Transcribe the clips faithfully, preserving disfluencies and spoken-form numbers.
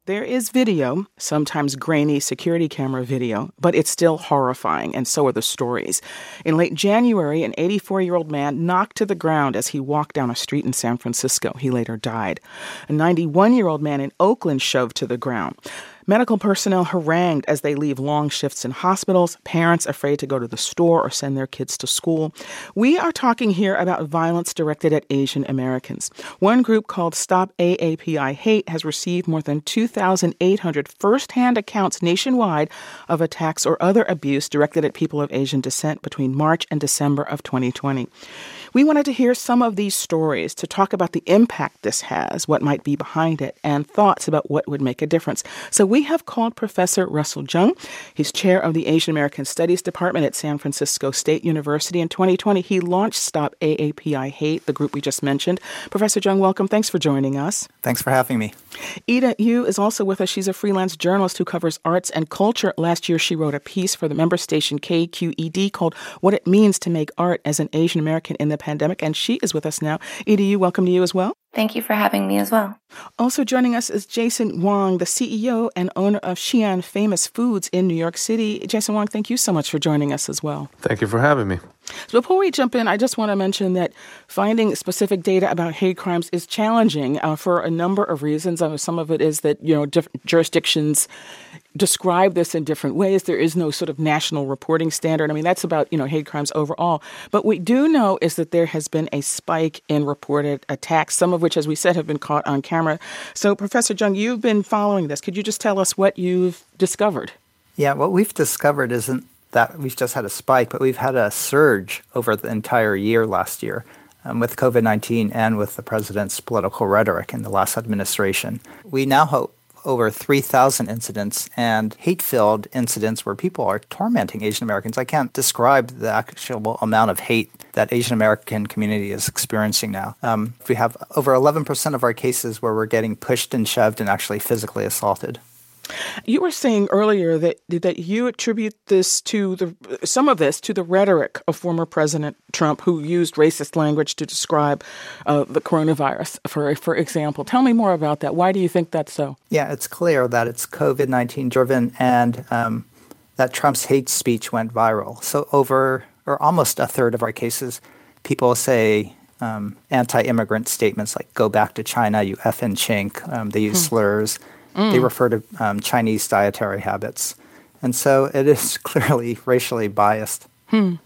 There is video, sometimes grainy security camera video, but it's still horrifying, and so are the stories. In late January, an eighty-four-year-old man knocked to the ground as he walked down a street in San Francisco. He later died. A ninety-one-year-old man in Oakland shoved to the ground. Medical personnel harangued as they leave long shifts in hospitals, parents afraid to go to the store or send their kids to school. We are talking here about violence directed at Asian Americans. One group called Stop A A P I Hate has received more than two thousand eight hundred firsthand accounts nationwide of attacks or other abuse directed at people of Asian descent between March and December of twenty twenty. We wanted to hear some of these stories to talk about the impact this has, what might be behind it, and thoughts about what would make a difference. So we have called Professor Russell Jeung. He's chair of the Asian American Studies Department at San Francisco State University. In twenty twenty, he launched Stop A A P I Hate, the group we just mentioned. Professor Jeung, welcome. Thanks for joining us. Thanks for having me. Ida Yu is also with us. She's a freelance journalist who covers arts and culture. Last year, she wrote a piece for the member station K Q E D called What It Means to Make Art as an Asian American in the Pandemic, and she is with us now. Ida Yu, welcome to you as well. Thank you for having me as well. Also joining us is Jason Wong, the C E O and owner of Xi'an Famous Foods in New York City. Jason Wong, thank you so much for joining us as well. Thank you for having me. So before we jump in, I just want to mention that finding specific data about hate crimes is challenging uh, for a number of reasons. I mean, some of it is that, you know, different jurisdictions describe this in different ways. There is no sort of national reporting standard. I mean, that's about, you know, hate crimes overall. But what we do know is that there has been a spike in reported attacks, some of which, as we said, have been caught on camera. So, Professor Jeung, you've been following this. Could you just tell us what you've discovered? Yeah, what we've discovered isn't that we've just had a spike, but we've had a surge over the entire year last year um, with COVID nineteen and with the president's political rhetoric in the last administration. We now have over three thousand incidents and hate-filled incidents where people are tormenting Asian Americans. I can't describe the actual amount of hate that Asian American community is experiencing now. Um, we have over eleven percent of our cases where we're getting pushed and shoved and actually physically assaulted. You were saying earlier that that you attribute this to the some of this to the rhetoric of former President Trump, who used racist language to describe uh, the coronavirus, for for example. Tell me more about that. Why do you think that's so? Yeah, it's clear that it's COVID nineteen driven and um, that Trump's hate speech went viral. So over or almost a third of our cases, people say um, anti-immigrant statements like "go back to China, you effing chink." Um, they use hmm. slurs. Mm. They refer to um, Chinese dietary habits. And so it is clearly racially biased. Hmm.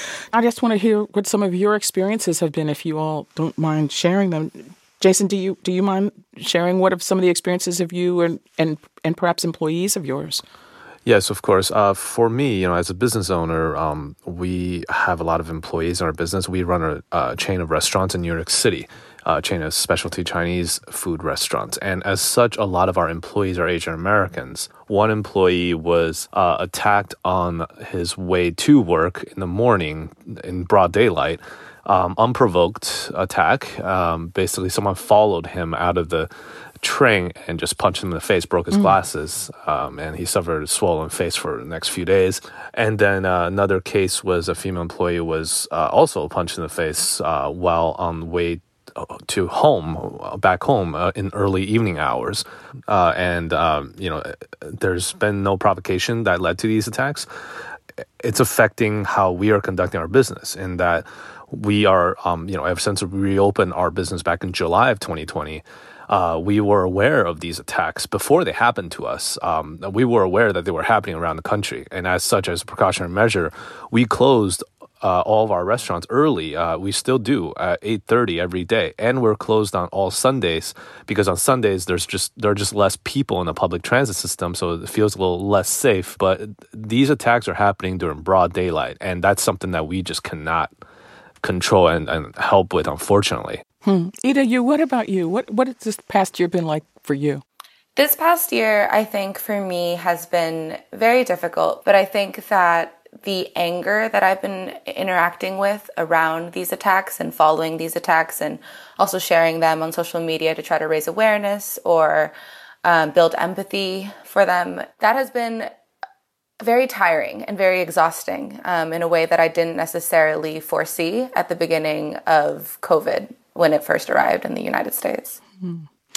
I just want to hear what some of your experiences have been, if you all don't mind sharing them. Jason, do you do you mind sharing what of some of the experiences of you and, and, and perhaps employees of yours? Yes, of course. Uh, for me, you know, as a business owner, um, we have a lot of employees in our business. We run a, a chain of restaurants in New York City. Uh, chain of specialty Chinese food restaurants. And as such, a lot of our employees are Asian Americans. One employee was uh, attacked on his way to work in the morning in broad daylight. Um, unprovoked attack. Um, basically, someone followed him out of the train and just punched him in the face, broke his mm. glasses, um, and he suffered a swollen face for the next few days. And then uh, another case was a female employee was uh, also punched in the face uh, while on the way to home, back home uh, in early evening hours. Uh, and, um, you know, there's been no provocation that led to these attacks. It's affecting how we are conducting our business in that we are, um, you know, ever since we reopened our business back in July of twenty twenty, uh, we were aware of these attacks before they happened to us. Um, we were aware that they were happening around the country. And as such, as a precautionary measure, we closed Uh, all of our restaurants early. Uh, we still do at eight thirty every day, and we're closed on all Sundays because on Sundays there's just there are just less people in the public transit system, so it feels a little less safe. But these attacks are happening during broad daylight, and that's something that we just cannot control and, and help with, unfortunately. Hmm. Ida, you, what about you? What what has this past year been like for you? This past year, I think for me has been very difficult, but I think that the anger that I've been interacting with around these attacks and following these attacks and also sharing them on social media to try to raise awareness or um, build empathy for them, that has been very tiring and very exhausting um, in a way that I didn't necessarily foresee at the beginning of COVID when it first arrived in the United States. Mm-hmm.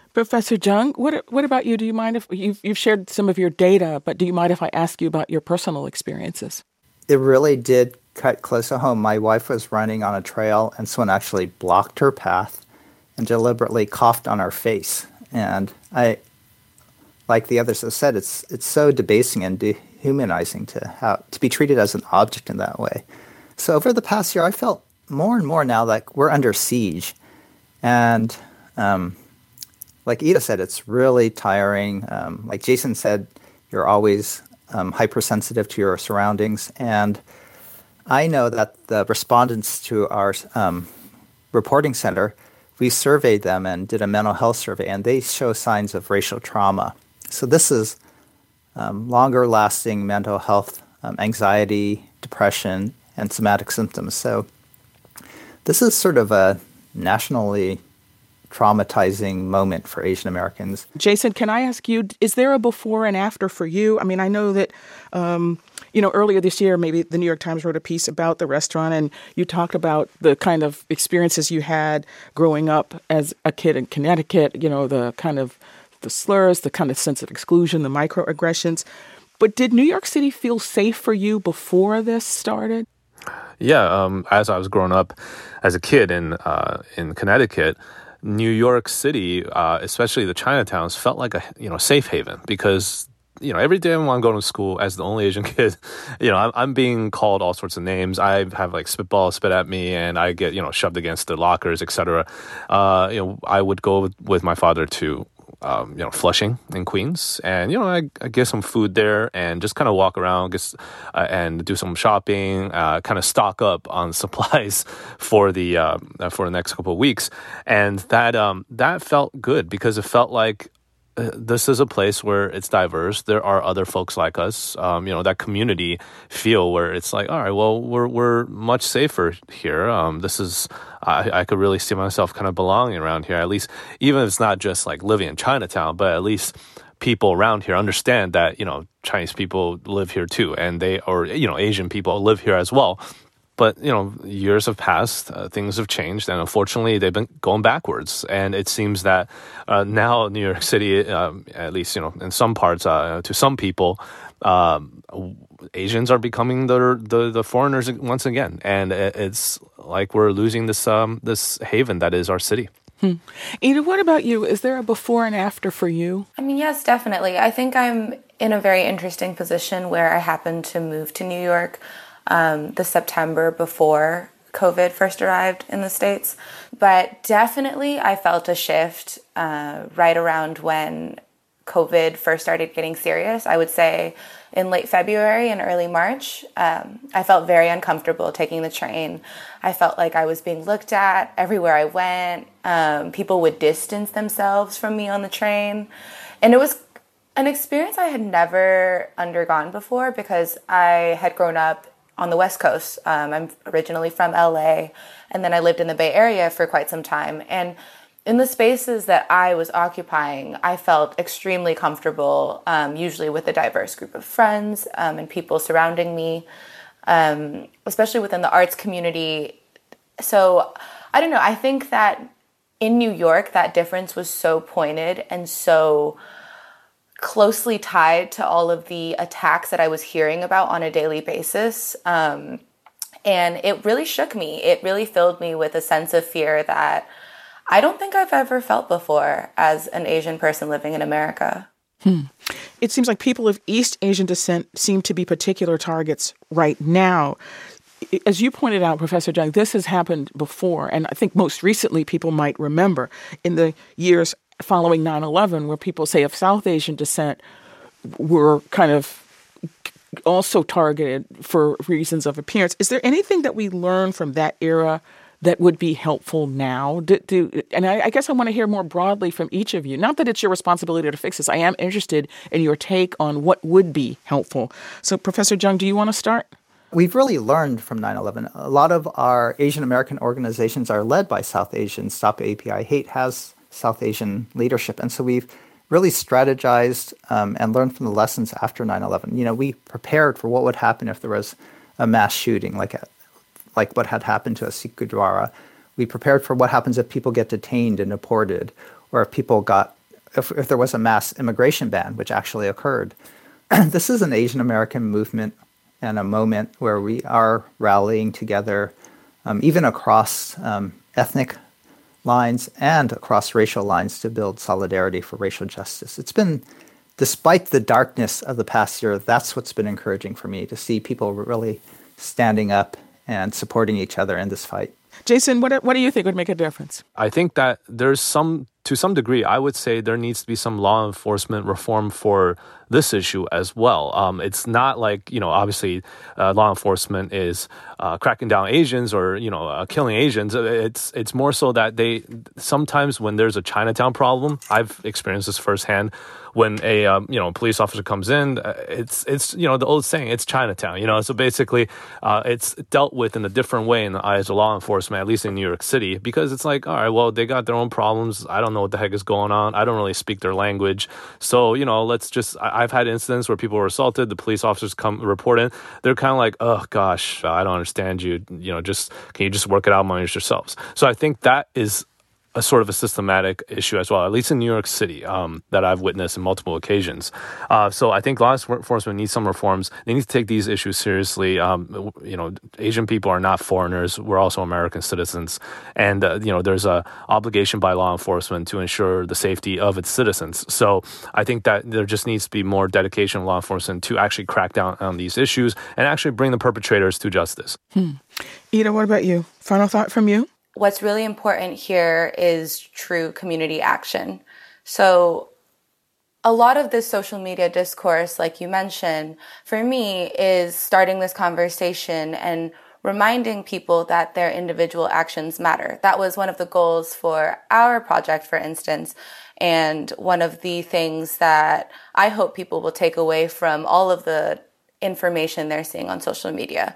Professor Jung, what what about you? Do you mind if you've, you've shared some of your data, but do you mind if I ask you about your personal experiences? It really did cut close to home. My wife was running on a trail, and someone actually blocked her path and deliberately coughed on her face. And I, like the others have said, it's it's so debasing and dehumanizing to have to be treated as an object in that way. So over the past year, I felt more and more now like we're under siege, and um, like Ida said, it's really tiring. Um, like Jason said, you're always um, hypersensitive to your surroundings. And I know that the respondents to our um, reporting center, we surveyed them and did a mental health survey, and they show signs of racial trauma. So this is um, longer-lasting mental health, um, anxiety, depression, and somatic symptoms. So this is sort of a nationally traumatizing moment for Asian Americans. Jason, can I ask you, is there a before and after for you? I mean, I know that, um, you know, earlier this year, maybe the New York Times wrote a piece about the restaurant, and you talked about the kind of experiences you had growing up as a kid in Connecticut, you know, the kind of the slurs, the kind of sense of exclusion, the microaggressions. But did New York City feel safe for you before this started? Yeah, um, as I was growing up as a kid in uh, in Connecticut, New York City, uh, especially the Chinatowns, felt like a you know safe haven because you know every day when I'm going to school as the only Asian kid, you know I'm, I'm being called all sorts of names. I have like spitballs spit at me, and I get you know shoved against the lockers, et cetera. Uh, you know I would go with, with my father to Um, you know, Flushing in Queens, and you know, I, I get some food there and just kind of walk around, get, uh, and do some shopping, uh, kind of stock up on supplies for the uh, for the next couple of weeks, and that um, that felt good because it felt like uh, this is a place where it's diverse. There are other folks like us. Um, you know, that community feel where it's like, all right, well, we're we're much safer here. Um, this is. I, I could really see myself kind of belonging around here, at least, even if it's not just like living in Chinatown, but at least people around here understand that, you know, Chinese people live here too, and they, or, you know, Asian people live here as well. But, you know, years have passed, uh, things have changed, and unfortunately, they've been going backwards. And it seems that uh, now New York City, um, at least, you know, in some parts, uh, to some people, um, Asians are becoming the, the the foreigners once again, and it's like we're losing this um this haven that is our city. Hmm. Ida, what about you? Is there a before and after for you? I mean, yes, definitely. I think I'm in a very interesting position where I happened to move to New York um, the September before COVID first arrived in the States, but definitely I felt a shift uh, right around when COVID first started getting serious. I would say in late February and early March, um, I felt very uncomfortable taking the train. I felt like I was being looked at everywhere I went. Um, people would distance themselves from me on the train. And it was an experience I had never undergone before because I had grown up on the West Coast. Um, I'm originally from L A, and then I lived in the Bay Area for quite some time. And in the spaces that I was occupying, I felt extremely comfortable, um, usually with a diverse group of friends um, and people surrounding me, um, especially within the arts community. So, I don't know, I think that in New York, that difference was so pointed and so closely tied to all of the attacks that I was hearing about on a daily basis. Um, and it really shook me. It really filled me with a sense of fear that I don't think I've ever felt before as an Asian person living in America. Hmm. It seems like people of East Asian descent seem to be particular targets right now. As you pointed out, Professor Jung, this has happened before, and I think most recently people might remember in the years following nine eleven, where people say of South Asian descent were kind of also targeted for reasons of appearance. Is there anything that we learn from that era that would be helpful now? Do, do, and I, I guess I want to hear more broadly from each of you. Not that it's your responsibility to fix this. I am interested in your take on what would be helpful. So, Professor Jung, do you want to start? We've really learned from nine eleven. A lot of our Asian American organizations are led by South Asians. Stop A P I Hate has South Asian leadership. And so we've really strategized um, and learned from the lessons after nine eleven. You know, we prepared for what would happen if there was a mass shooting, like a like what had happened to Sikh Gurdwara. We prepared for what happens if people get detained and deported, or if people got if, if there was a mass immigration ban, which actually occurred. This is an Asian American movement and a moment where we are rallying together, um, even across um, ethnic lines and across racial lines, to build solidarity for racial justice. It's been, despite the darkness of the past year, that's what's been encouraging for me, to see people really standing up and supporting each other in this fight. Jason, what what do you think would make a difference? I think that there's some, to some degree, I would say there needs to be some law enforcement reform for this issue as well. Um, it's not like, you know, obviously uh, law enforcement is uh, cracking down Asians or, you know, uh, killing Asians. It's it's more so that they, sometimes when there's a Chinatown problem, I've experienced this firsthand, when a um, you know police officer comes in, uh, it's it's you know the old saying, it's Chinatown, you know. So basically, uh, it's dealt with in a different way in the eyes of law enforcement, at least in New York City, because it's like, all right, well, they got their own problems. I don't know what the heck is going on. I don't really speak their language, so you know, let's just. I, I've had incidents where people were assaulted. The police officers come report in. They're kind of like, oh gosh, I don't understand you. You know, just can you just work it out amongst yourselves? So I think that is a sort of a systematic issue as well, at least in New York City, um, that I've witnessed on multiple occasions. Uh, so I think law enforcement needs some reforms. They need to take these issues seriously. Um, you know, Asian people are not foreigners. We're also American citizens. And, uh, you know, there's a obligation by law enforcement to ensure the safety of its citizens. So I think that there just needs to be more dedication of law enforcement to actually crack down on these issues and actually bring the perpetrators to justice. Hmm. Ida, what about you? Final thought from you? What's really important here is true community action. So a lot of this social media discourse, like you mentioned, for me is starting this conversation and reminding people that their individual actions matter. That was one of the goals for our project, for instance, and one of the things that I hope people will take away from all of the information they're seeing on social media.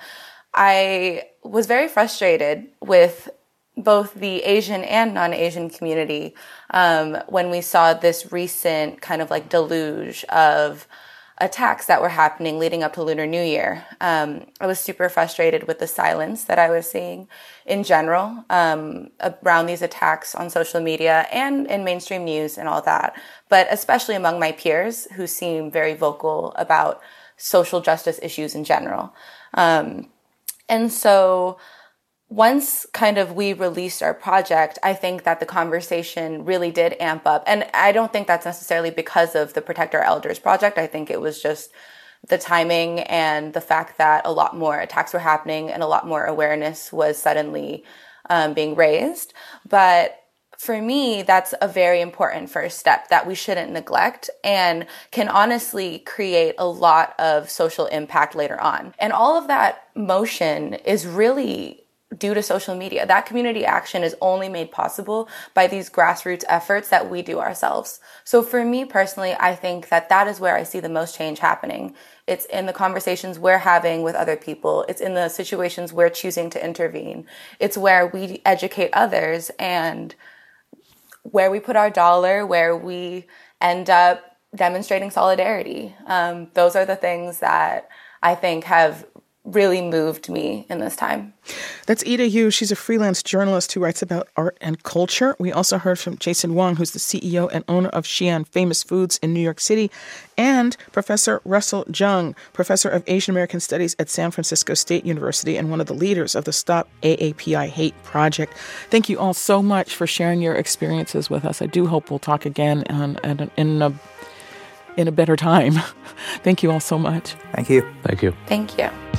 I was very frustrated with both the Asian and non-Asian community um, when we saw this recent kind of like deluge of attacks that were happening leading up to Lunar New Year. Um, I was super frustrated with the silence that I was seeing in general um, around these attacks on social media and in mainstream news and all that, but especially among my peers who seem very vocal about social justice issues in general. Um, and so once kind of we released our project, I think that the conversation really did amp up. And I don't think that's necessarily because of the Protect Our Elders project. I think it was just the timing and the fact that a lot more attacks were happening and a lot more awareness was suddenly um, being raised. But for me, that's a very important first step that we shouldn't neglect and can honestly create a lot of social impact later on. And all of that motion is really due to social media. That community action is only made possible by these grassroots efforts that we do ourselves. So for me personally, I think that that is where I see the most change happening. It's in the conversations we're having with other people. It's in the situations we're choosing to intervene. It's where we educate others and where we put our dollar, where we end up demonstrating solidarity. Um, those are the things that I think have really moved me in this time. That's Ida Yu. She's a freelance journalist who writes about art and culture. We also heard from Jason Wong, who's the C E O and owner of Xi'an Famous Foods in New York City, and Professor Russell Jeung, professor of Asian American Studies at San Francisco State University and one of the leaders of the Stop A A P I Hate project. Thank you all so much for sharing your experiences with us. I do hope we'll talk again on, on, in a in a better time. Thank you all so much. Thank you. Thank you. Thank you.